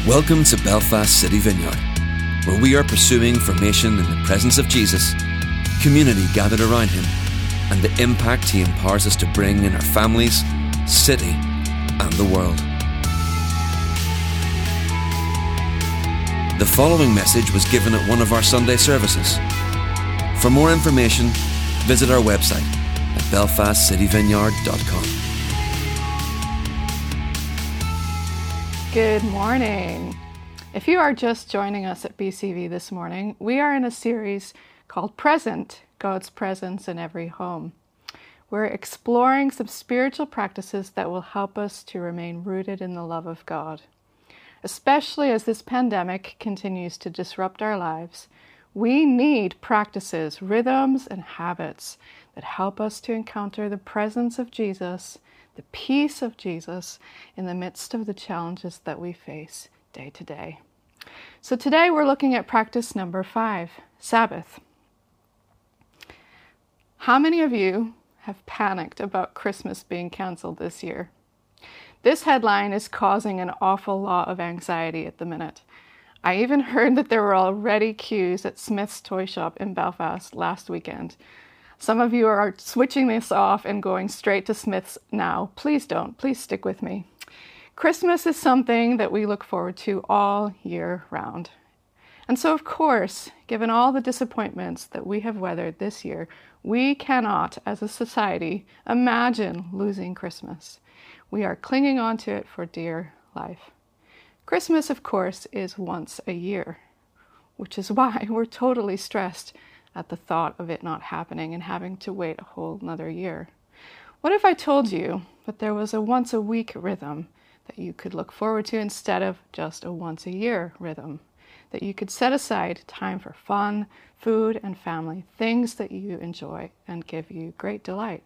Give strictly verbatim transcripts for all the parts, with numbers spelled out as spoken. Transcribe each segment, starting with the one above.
Welcome to Belfast City Vineyard, where we are pursuing formation in the presence of Jesus, community gathered around him, and the impact he empowers us to bring in our families, city, and the world. The following message was given at one of our Sunday services. For more information, visit our website at belfast city vineyard dot com. Good morning. If you are just joining us at B C V this morning, we are in a series called Present, God's Presence in Every Home. We're exploring some spiritual practices that will help us to remain rooted in the love of God. Especially as this pandemic continues to disrupt our lives, we need practices, rhythms, and habits that help us to encounter the presence of Jesus, the peace of Jesus in the midst of the challenges that we face day to day. So today we're looking at practice number five, Sabbath. How many of you have panicked about Christmas being canceled this year? This headline is causing an awful lot of anxiety at the minute. I even heard that there were already queues at Smith's Toy Shop in Belfast last weekend. Some of you are switching this off and going straight to Smith's now. Please don't. Please stick with me. Christmas is something that we look forward to all year round. And so, of course, given all the disappointments that we have weathered this year, we cannot, as a society, imagine losing Christmas. We are clinging on to it for dear life. Christmas, of course, is once a year, which is why we're totally stressed at the thought of it not happening and having to wait a whole another year. What if I told you that there was a once a week rhythm that you could look forward to instead of just a once a year rhythm? That you could set aside time for fun, food, and family, things that you enjoy and give you great delight.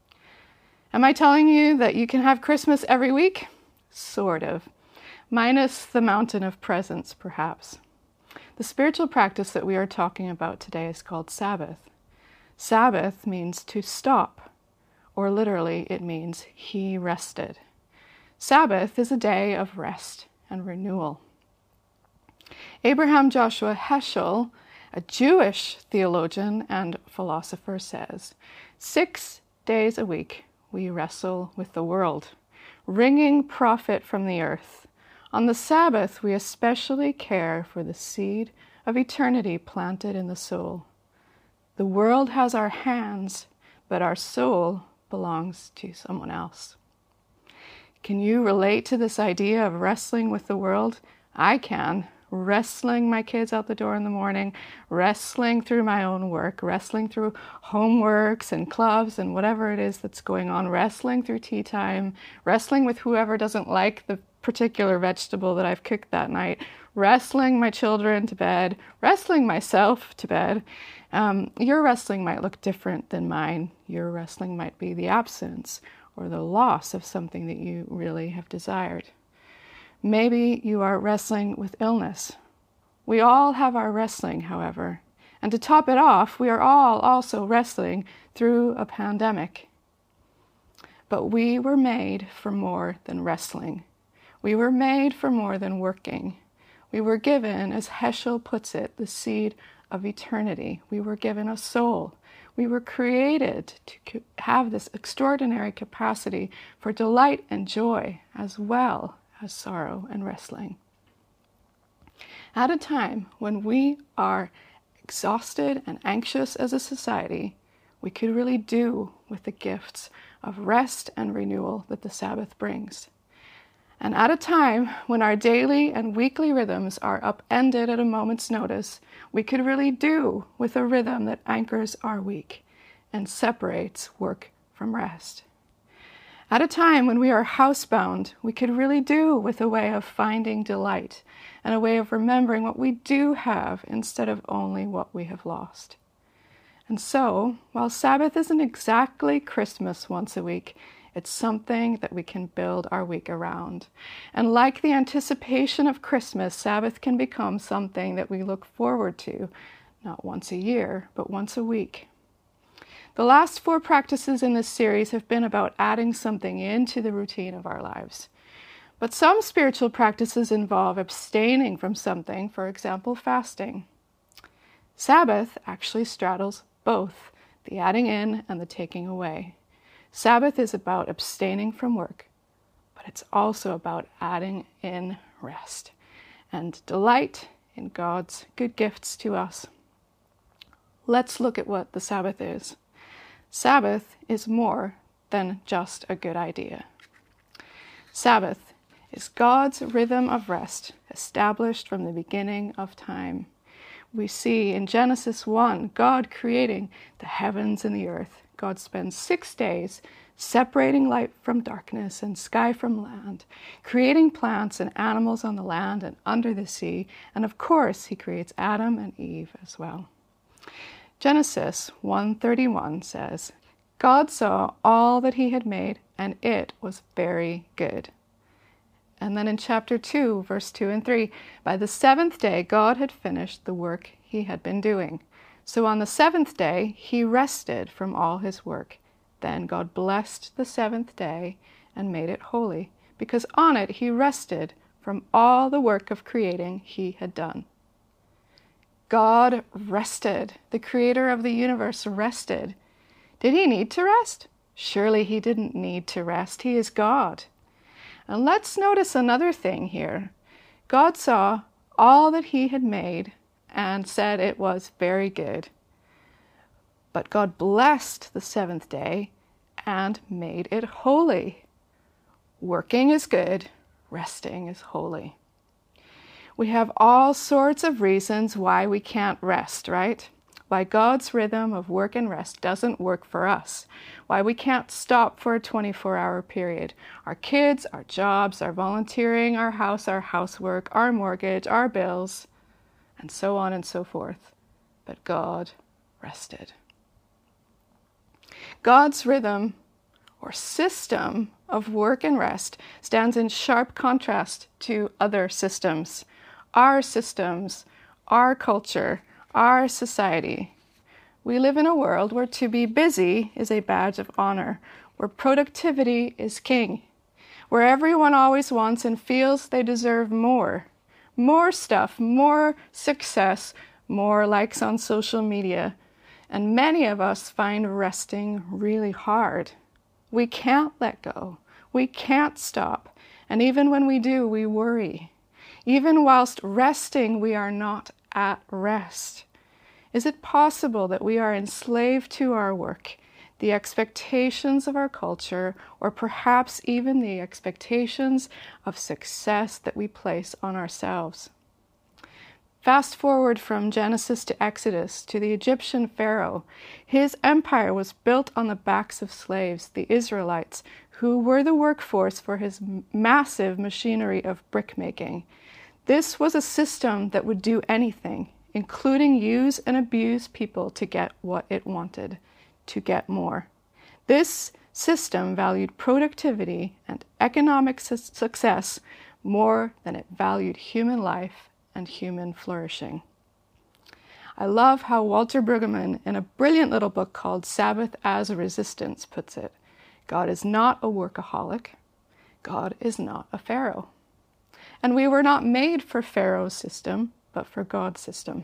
Am I telling you that you can have Christmas every week? Sort of. Minus the mountain of presents, perhaps. The spiritual practice that we are talking about today is called Sabbath. Sabbath means to stop, or literally it means he rested. Sabbath is a day of rest and renewal. Abraham Joshua Heschel, a Jewish theologian and philosopher, says, "Six days a week we wrestle with the world, wringing profit from the earth. On the Sabbath, we especially care for the seed of eternity planted in the soul. The world has our hands, but our soul belongs to someone else." Can you relate to this idea of wrestling with the world? I can. Wrestling my kids out the door in the morning, wrestling through my own work, wrestling through homeworks and clubs and whatever it is that's going on, wrestling through tea time, wrestling with whoever doesn't like the particular vegetable that I've cooked that night, wrestling my children to bed, wrestling myself to bed. Um, your wrestling might look different than mine. Your wrestling might be the absence or the loss of something that you really have desired. Maybe you are wrestling with illness. We all have our wrestling, however. And to top it off, we are all also wrestling through a pandemic. But we were made for more than wrestling. We were made for more than working. We were given, as Heschel puts it, the seed of eternity. We were given a soul. We were created to have this extraordinary capacity for delight and joy as well as sorrow and wrestling. At a time when we are exhausted and anxious as a society, we could really do with the gifts of rest and renewal that the Sabbath brings. And at a time when our daily and weekly rhythms are upended at a moment's notice, we could really do with a rhythm that anchors our week and separates work from rest. At a time when we are housebound, we could really do with a way of finding delight and a way of remembering what we do have instead of only what we have lost. And so, while Sabbath isn't exactly Christmas once a week, it's something that we can build our week around. And like the anticipation of Christmas, Sabbath can become something that we look forward to, not once a year, but once a week. The last four practices in this series have been about adding something into the routine of our lives. But some spiritual practices involve abstaining from something, for example, fasting. Sabbath actually straddles both the adding in and the taking away. Sabbath is about abstaining from work, but it's also about adding in rest and delight in God's good gifts to us. Let's look at what the Sabbath is. Sabbath is more than just a good idea. Sabbath is God's rhythm of rest, established from the beginning of time. We see in Genesis one, God creating the heavens and the earth. God spends six days separating light from darkness and sky from land, creating plants and animals on the land and under the sea, and of course he creates Adam and Eve as well. Genesis one thirty-one says, God saw all that he had made, and it was very good. And then in chapter two, verse two and three, by the seventh day God had finished the work he had been doing. So on the seventh day he rested from all his work. Then God blessed the seventh day and made it holy, because on it he rested from all the work of creating he had done. God rested. The creator of the universe rested. Did he need to rest? Surely he didn't need to rest. He is God. And let's notice another thing here. God saw all that he had made and said it was very good. But God blessed the seventh day and made it holy. Working is good, resting is holy. We have all sorts of reasons why we can't rest, right? Why God's rhythm of work and rest doesn't work for us. Why we can't stop for a twenty-four hour period. Our kids, our jobs, our volunteering, our house, our housework, our mortgage, our bills, and so on and so forth. But God rested. God's rhythm or system of work and rest stands in sharp contrast to other systems. Our systems, our culture, our society. We live in a world where to be busy is a badge of honor, where productivity is king, where everyone always wants and feels they deserve more. More stuff, more success, more likes on social media. And many of us find resting really hard. We can't let go. We can't stop. And even when we do, we worry. Even whilst resting, we are not at rest. Is it possible that we are enslaved to our work, the expectations of our culture, or perhaps even the expectations of success that we place on ourselves? Fast forward from Genesis to Exodus to the Egyptian Pharaoh. His empire was built on the backs of slaves, the Israelites, who were the workforce for his massive machinery of brick-making. This was a system that would do anything, including use and abuse people to get what it wanted, to get more. This system valued productivity and economic su- success more than it valued human life and human flourishing. I love how Walter Brueggemann, in a brilliant little book called Sabbath as a Resistance, puts it. God is not a workaholic. God is not a Pharaoh. And we were not made for Pharaoh's system, but for God's system.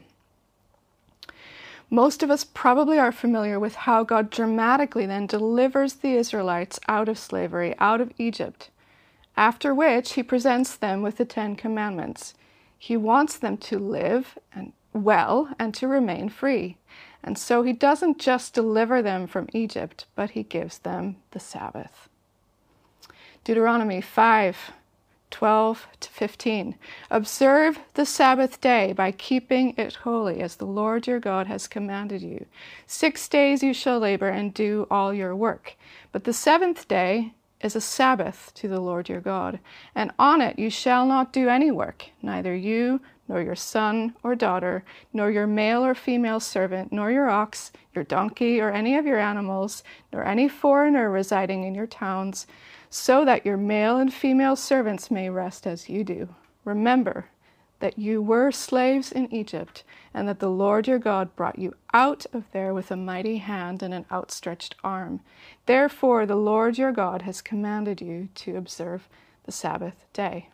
Most of us probably are familiar with how God dramatically then delivers the Israelites out of slavery, out of Egypt, after which he presents them with the Ten Commandments. He wants them to live and well and to remain free. And so he doesn't just deliver them from Egypt, but he gives them the Sabbath. Deuteronomy five, twelve to fifteen. Observe the Sabbath day by keeping it holy, as the Lord your God has commanded you. Six days you shall labor and do all your work. But the seventh day is a Sabbath to the Lord your God, and on it you shall not do any work, neither you, nor your son or daughter, nor your male or female servant, nor your ox, your donkey, or any of your animals, nor any foreigner residing in your towns, so that your male and female servants may rest as you do. Remember that you were slaves in Egypt, and that the Lord your God brought you out of there with a mighty hand and an outstretched arm. Therefore the Lord your God has commanded you to observe the Sabbath day.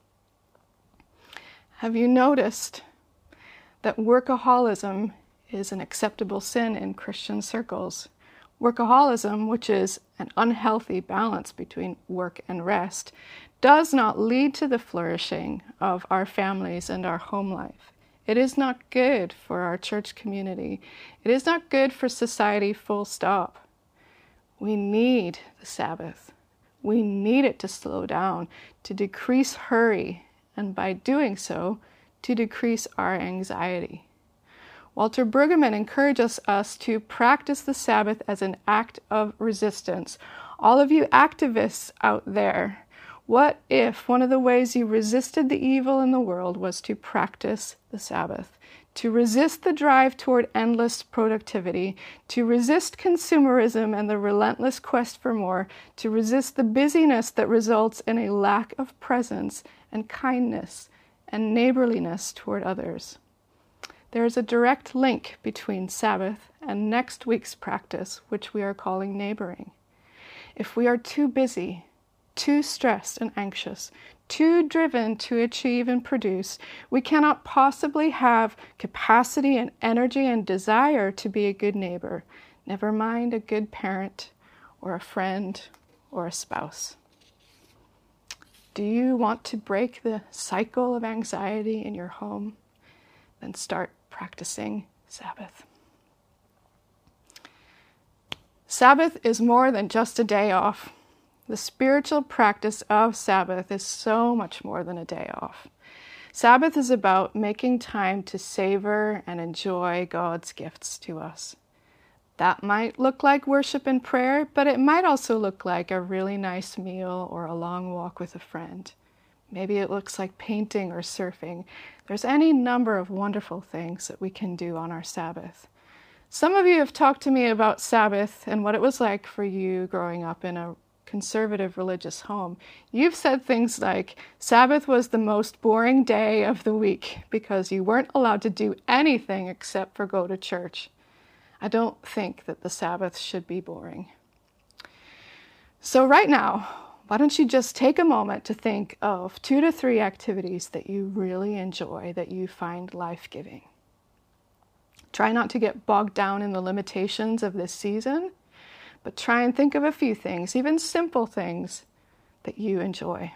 Have you noticed that workaholism is an acceptable sin in Christian circles? Workaholism, which is an unhealthy balance between work and rest, does not lead to the flourishing of our families and our home life. It is not good for our church community. It is not good for society, full stop. We need the Sabbath. We need it to slow down, to decrease hurry, and by doing so, to decrease our anxiety. Walter Brueggemann encourages us to practice the Sabbath as an act of resistance. All of you activists out there, what if one of the ways you resisted the evil in the world was to practice the Sabbath? To resist the drive toward endless productivity, to resist consumerism and the relentless quest for more, to resist the busyness that results in a lack of presence and kindness and neighborliness toward others. There is a direct link between Sabbath and next week's practice, which we are calling neighboring. If we are too busy, too stressed and anxious, too driven to achieve and produce, we cannot possibly have capacity and energy and desire to be a good neighbor, never mind a good parent or a friend or a spouse. Do you want to break the cycle of anxiety in your home? Then start practicing Sabbath. Sabbath is more than just a day off. The spiritual practice of Sabbath is so much more than a day off. Sabbath is about making time to savor and enjoy God's gifts to us. That might look like worship and prayer, but it might also look like a really nice meal or a long walk with a friend. Maybe it looks like painting or surfing. There's any number of wonderful things that we can do on our Sabbath. Some of you have talked to me about Sabbath and what it was like for you growing up in a conservative religious home. You've said things like, Sabbath was the most boring day of the week because you weren't allowed to do anything except for go to church. I don't think that the Sabbath should be boring. So right now, why don't you just take a moment to think of two to three activities that you really enjoy, that you find life-giving. Try not to get bogged down in the limitations of this season, but try and think of a few things, even simple things, that you enjoy.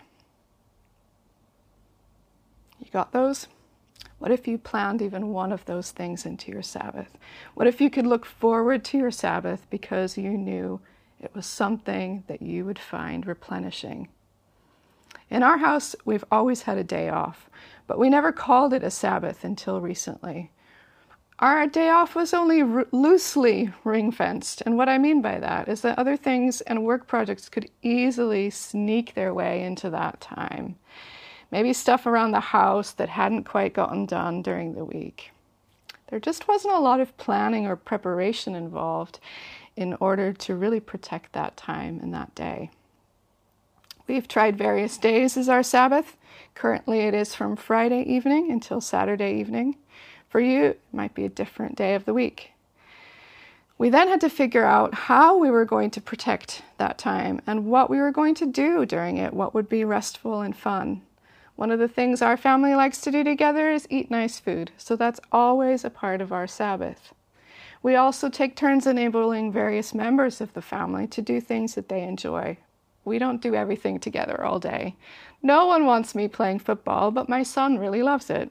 You got those? What if you planned even one of those things into your Sabbath? What if you could look forward to your Sabbath because you knew it was something that you would find replenishing? In our house, we've always had a day off, but we never called it a Sabbath until recently. Our day off was only r- loosely ring-fenced, and what I mean by that is that other things and work projects could easily sneak their way into that time. Maybe stuff around the house that hadn't quite gotten done during the week. There just wasn't a lot of planning or preparation involved in order to really protect that time and that day. We've tried various days as our Sabbath. Currently it is from Friday evening until Saturday evening. For you, it might be a different day of the week. We then had to figure out how we were going to protect that time and what we were going to do during it, what would be restful and fun. One of the things our family likes to do together is eat nice food, so that's always a part of our Sabbath. We also take turns enabling various members of the family to do things that they enjoy. We don't do everything together all day. No one wants me playing football, but my son really loves it.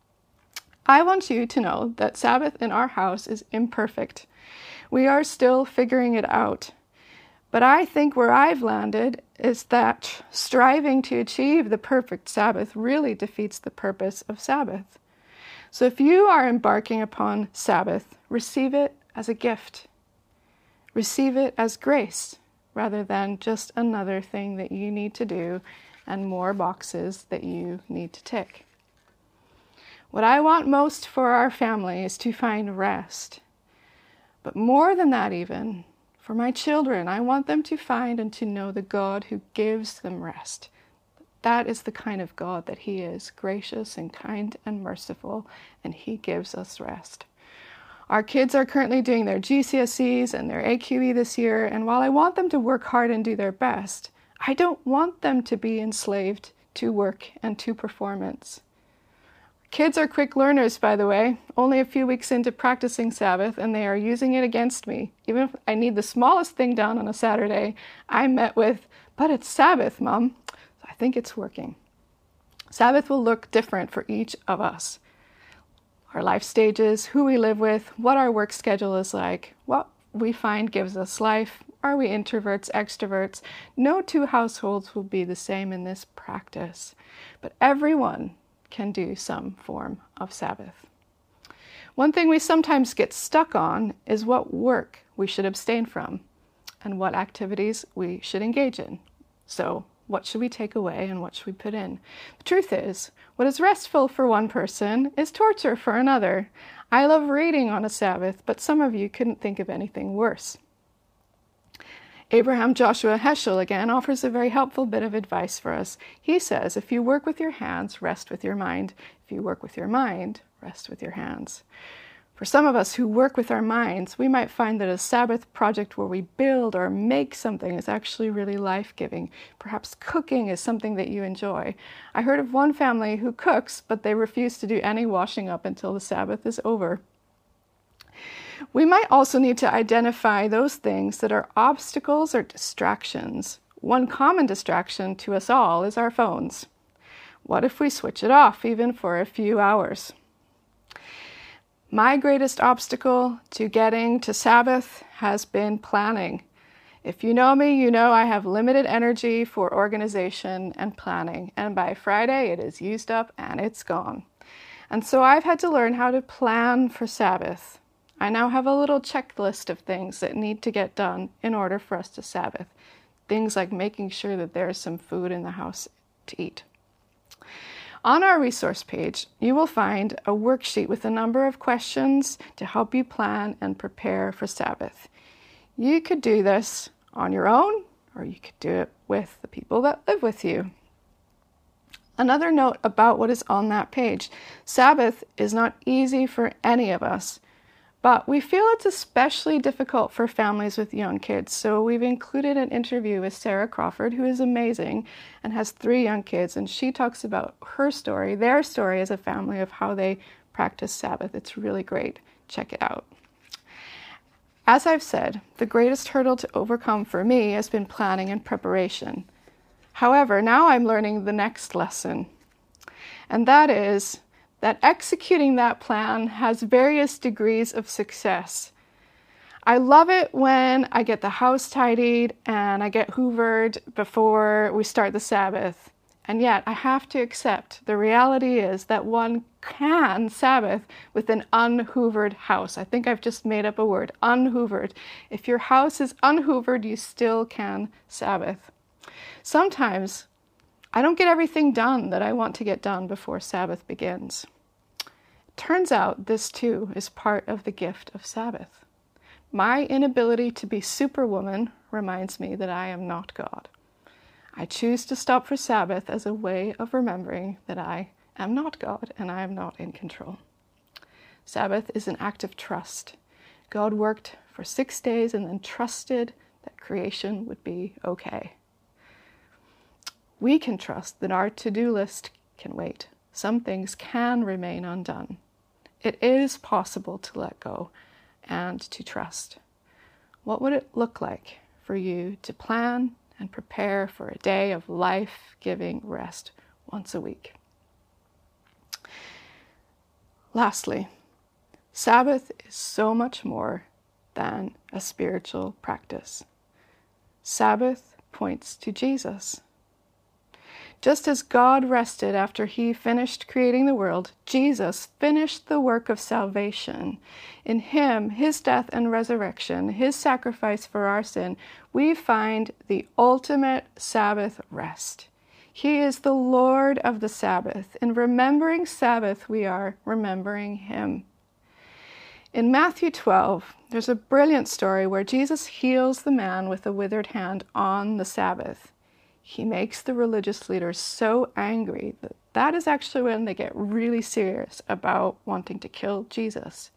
I want you to know that Sabbath in our house is imperfect. We are still figuring it out. But I think where I've landed is that striving to achieve the perfect Sabbath really defeats the purpose of Sabbath. So if you are embarking upon Sabbath, receive it as a gift. Receive it as grace, rather than just another thing that you need to do and more boxes that you need to tick. What I want most for our family is to find rest. But more than that even, for my children, I want them to find and to know the God who gives them rest. That is the kind of God that He is, gracious and kind and merciful, and He gives us rest. Our kids are currently doing their G C S Es and their A Q E this year, and while I want them to work hard and do their best, I don't want them to be enslaved to work and to performance. Kids are quick learners, by the way, only a few weeks into practicing Sabbath, and they are using it against me. Even if I need the smallest thing done on a Saturday, I'm met with, "But it's Sabbath, Mom." So I think it's working. Sabbath will look different for each of us. Our life stages, who we live with, what our work schedule is like, what we find gives us life. Are we introverts, extroverts? No two households will be the same in this practice, but everyone can do some form of Sabbath. One thing we sometimes get stuck on is what work we should abstain from and what activities we should engage in. So, what should we take away and what should we put in? The truth is, what is restful for one person is torture for another. I love reading on a Sabbath, but some of you couldn't think of anything worse. Abraham Joshua Heschel again offers a very helpful bit of advice for us. He says, if you work with your hands, rest with your mind. If you work with your mind, rest with your hands. For some of us who work with our minds, we might find that a Sabbath project where we build or make something is actually really life-giving. Perhaps cooking is something that you enjoy. I heard of one family who cooks, but they refuse to do any washing up until the Sabbath is over. We might also need to identify those things that are obstacles or distractions. One common distraction to us all is our phones. What if we switch it off even for a few hours? My greatest obstacle to getting to Sabbath has been planning. If you know me, you know I have limited energy for organization and planning, and by Friday it is used up and it's gone. And so I've had to learn how to plan for Sabbath. I now have a little checklist of things that need to get done in order for us to Sabbath. Things like making sure that there is some food in the house to eat. On our resource page, you will find a worksheet with a number of questions to help you plan and prepare for Sabbath. You could do this on your own, or you could do it with the people that live with you. Another note about what is on that page. Sabbath is not easy for any of us, but we feel it's especially difficult for families with young kids. So we've included an interview with Sarah Crawford, who is amazing and has three young kids. And she talks about her story, their story as a family of how they practice Sabbath. It's really great. Check it out. As I've said, the greatest hurdle to overcome for me has been planning and preparation. However, now I'm learning the next lesson, and that is that executing that plan has various degrees of success. I love it when I get the house tidied and I get hoovered before we start the Sabbath. And yet I have to accept the reality is that one can Sabbath with an unhoovered house. I think I've just made up a word, unhoovered. If your house is unhoovered, you still can Sabbath. Sometimes I don't get everything done that I want to get done before Sabbath begins. It turns out this too is part of the gift of Sabbath. My inability to be Superwoman reminds me that I am not God. I choose to stop for Sabbath as a way of remembering that I am not God and I am not in control. Sabbath is an act of trust. God worked for six days and then trusted that creation would be okay. We can trust that our to-do list can wait. Some things can remain undone. It is possible to let go and to trust. What would it look like for you to plan and prepare for a day of life-giving rest once a week? Lastly, Sabbath is so much more than a spiritual practice. Sabbath points to Jesus. Just as God rested after he finished creating the world, Jesus finished the work of salvation. In him, his death and resurrection, his sacrifice for our sin, we find the ultimate Sabbath rest. He is the Lord of the Sabbath. In remembering Sabbath, we are remembering him. In Matthew twelve, there's a brilliant story where Jesus heals the man with a withered hand on the Sabbath. He makes the religious leaders so angry that that is actually when they get really serious about wanting to kill Jesus.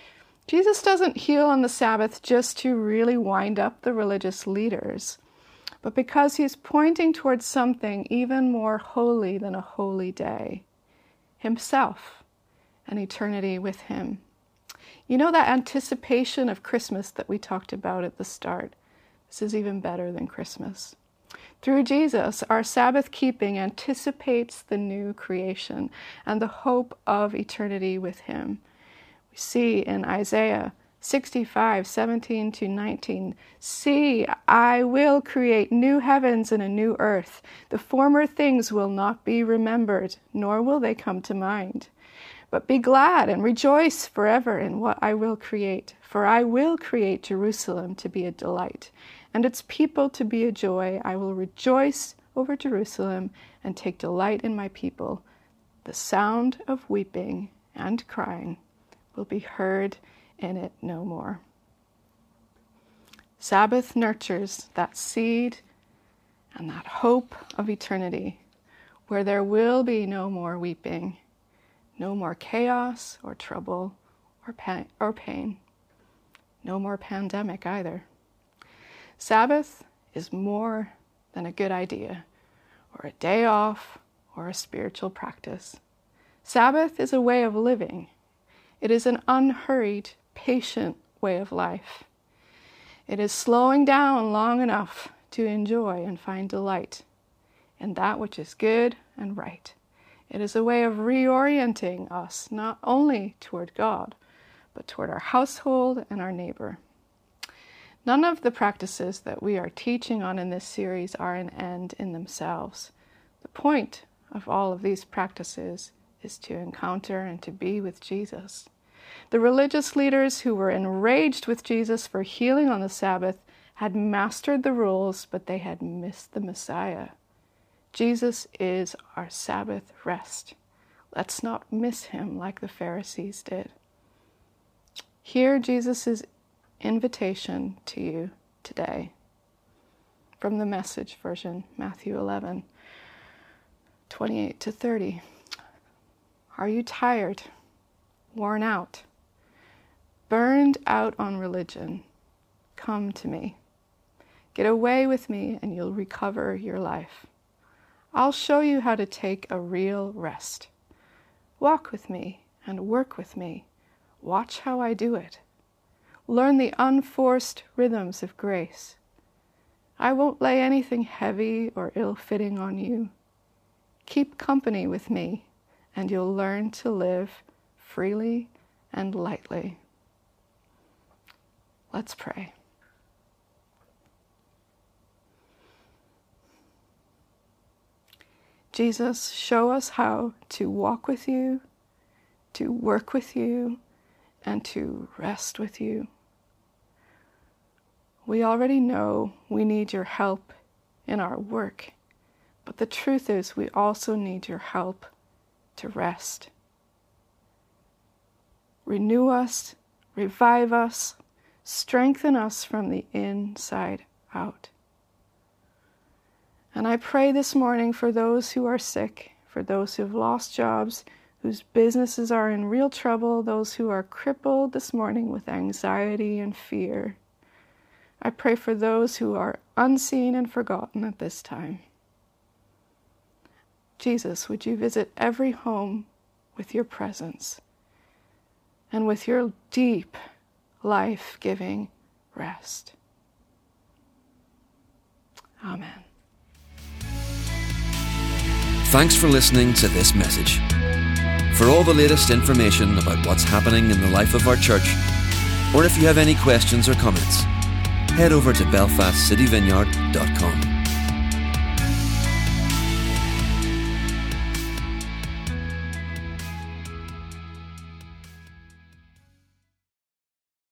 Jesus doesn't heal on the Sabbath just to really wind up the religious leaders. but because he's pointing towards something even more holy than a holy day, himself and eternity with him. You know that anticipation of Christmas that we talked about at the start? This is even better than Christmas. Through Jesus, our Sabbath keeping anticipates the new creation and the hope of eternity with him. We see in Isaiah sixty-five, seventeen to nineteen, "See, I will create new heavens and a new earth. The former things will not be remembered, nor will they come to mind. But be glad and rejoice forever in what I will create. For I will create Jerusalem to be a delight, and its people to be a joy. I will rejoice over Jerusalem and take delight in my people. The sound of weeping and crying will be heard in it no more." Sabbath nurtures that seed and that hope of eternity, where there will be no more weeping, no more chaos or trouble or pain, or pain, no more pandemic either. Sabbath is more than a good idea or a day off or a spiritual practice. Sabbath is a way of living. It is an unhurried, patient way of life. It is slowing down long enough to enjoy and find delight in that which is good and right. It is a way of reorienting us not only toward God, but toward our household and our neighbor. None of the practices that we are teaching on in this series are an end in themselves. The point of all of these practices is to encounter and to be with Jesus. The religious leaders who were enraged with Jesus for healing on the Sabbath had mastered the rules, but they had missed the Messiah. Jesus is our Sabbath rest. Let's not miss him like the Pharisees did. Hear Jesus' invitation to you today from the Message version, Matthew eleven, twenty-eight to thirty. Are you tired, worn out, burned out on religion? Come to me. Get away with me and you'll recover your life. I'll show you how to take a real rest. Walk with me and work with me. Watch how I do it. Learn the unforced rhythms of grace. I won't lay anything heavy or ill-fitting on you. Keep company with me, and you'll learn to live freely and lightly. Let's pray. Jesus, show us how to walk with you, to work with you, and to rest with you. We already know we need your help in our work, but the truth is we also need your help to rest. Renew us, revive us, strengthen us from the inside out. And I pray this morning for those who are sick, for those who have lost jobs, whose businesses are in real trouble, those who are crippled this morning with anxiety and fear. I pray for those who are unseen and forgotten at this time. Jesus, would you visit every home with your presence and with your deep, life-giving rest. Amen. Thanks for listening to this message. For all the latest information about what's happening in the life of our church, or if you have any questions or comments, head over to belfast city vineyard dot com.